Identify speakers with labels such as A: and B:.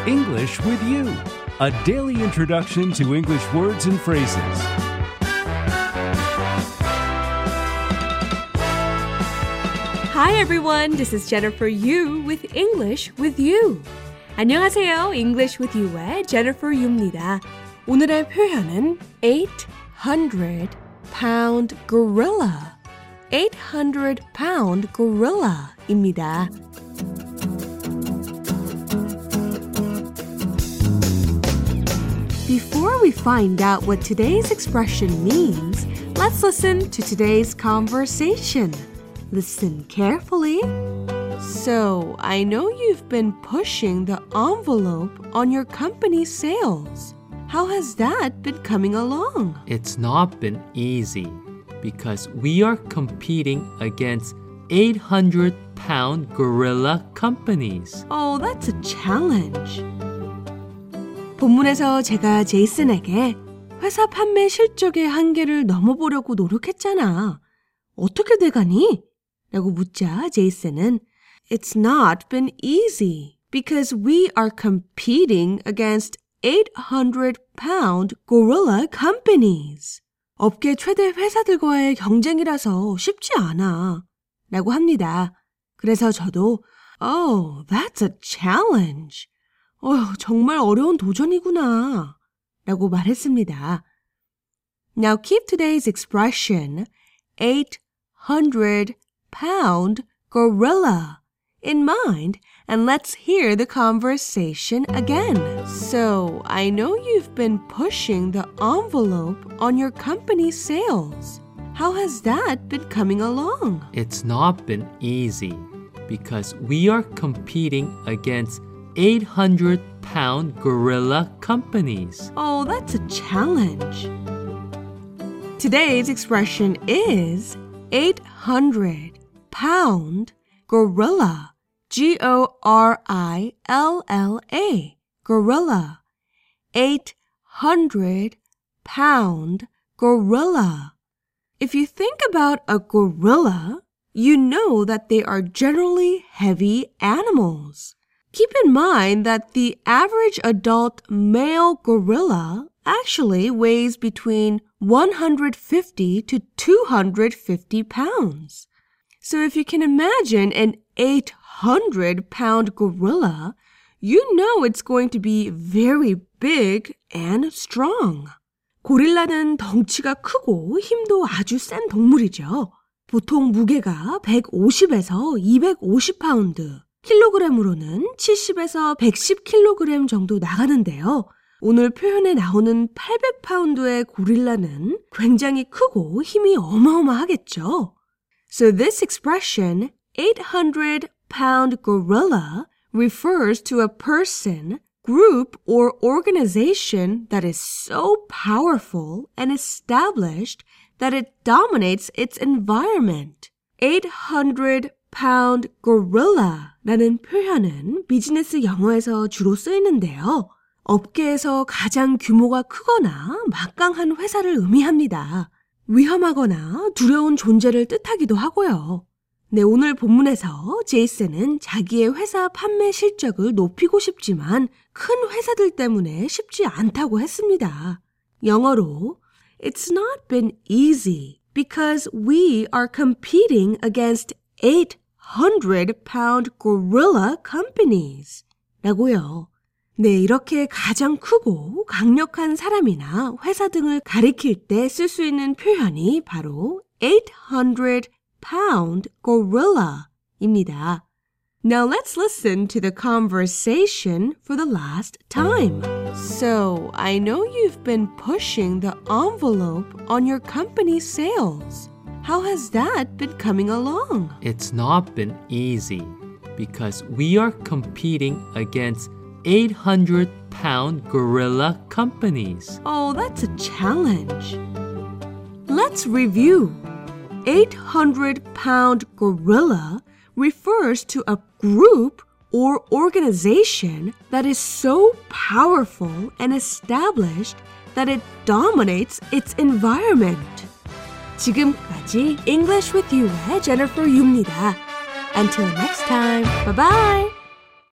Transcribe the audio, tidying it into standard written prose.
A: English with You, a daily introduction to English words and phrases.
B: Hi everyone, this is Jennifer Yu with English with You. 안녕하세요, English with You의 Jennifer Yu입니다. 오늘의 표현은 800-pound gorilla. 800-pound gorilla입니다. Before we find out what today's expression means, let's listen to today's conversation. Listen carefully. So, I know you've been pushing the envelope on your company's sales. How has that been coming along?
C: It's not been easy because we are competing against 800-pound gorilla companies.
B: Oh, that's a challenge. 본문에서 제가 제이슨에게 회사 판매 실적의 한계를 넘어보려고 노력했잖아. 어떻게 돼가니? 라고 묻자 제이슨은 It's not been easy because we are competing against 800-pound gorilla companies. 업계 최대 회사들과의 경쟁이라서 쉽지 않아. 라고 합니다. 그래서 저도 Oh, that's a challenge. 정말 어려운 도전이구나. 라고 말했습니다. Now keep today's expression 800-pound gorilla in mind and let's hear the conversation again. So, I know you've been pushing the envelope on your company's sales. How has that been coming along?
C: It's not been easy because we are competing against 800-pound gorilla companies.
B: Oh, that's a challenge. Today's expression is 800-pound gorilla. Gorilla. Gorilla. 800-pound gorilla. If you think about a gorilla, you know that they are generally heavy animals. Keep in mind that the average adult male gorilla actually weighs between 150 to 250 pounds. So if you can imagine an 800-pound gorilla, you know it's going to be very big and strong. 고릴라는 덩치가 크고 힘도 아주 센 동물이죠. 보통 무게가 150에서 250파운드, 킬로그램으로는 70에서 110킬로그램 정도 나가는데요. 오늘 표현에 나오는 800파운드의 고릴라는 굉장히 크고 힘이 어마어마하겠죠. So this expression, 800-pound gorilla, refers to a person, group, or organization that is so powerful and established that it dominates its environment. 800-pound gorilla라는 표현은 비즈니스 영어에서 주로 쓰이는데요. 업계에서 가장 규모가 크거나 막강한 회사를 의미합니다. 위험하거나 두려운 존재를 뜻하기도 하고요. 네, 오늘 본문에서 제이슨은 자기의 회사 판매 실적을 높이고 싶지만 큰 회사들 때문에 쉽지 않다고 했습니다. 영어로 It's not been easy because we are competing against 800-pound gorilla companies 라고요. 네, 이렇게 가장 크고 강력한 사람이나 회사 등을 가리킬 때 쓸 수 있는 표현이 바로 800-pound gorilla입니다. Now let's listen to the conversation for the last time. So, I know you've been pushing the envelope on your company's sales. How has that been coming along?
C: It's not been easy because we are competing against 800-pound gorilla companies.
B: Oh, that's a challenge. Let's review. 800-pound gorilla refers to a group or organization that is so powerful and established that it dominates its environment. 지금까지 English with You의 Jennifer Yu입니다. Until next time, bye-bye!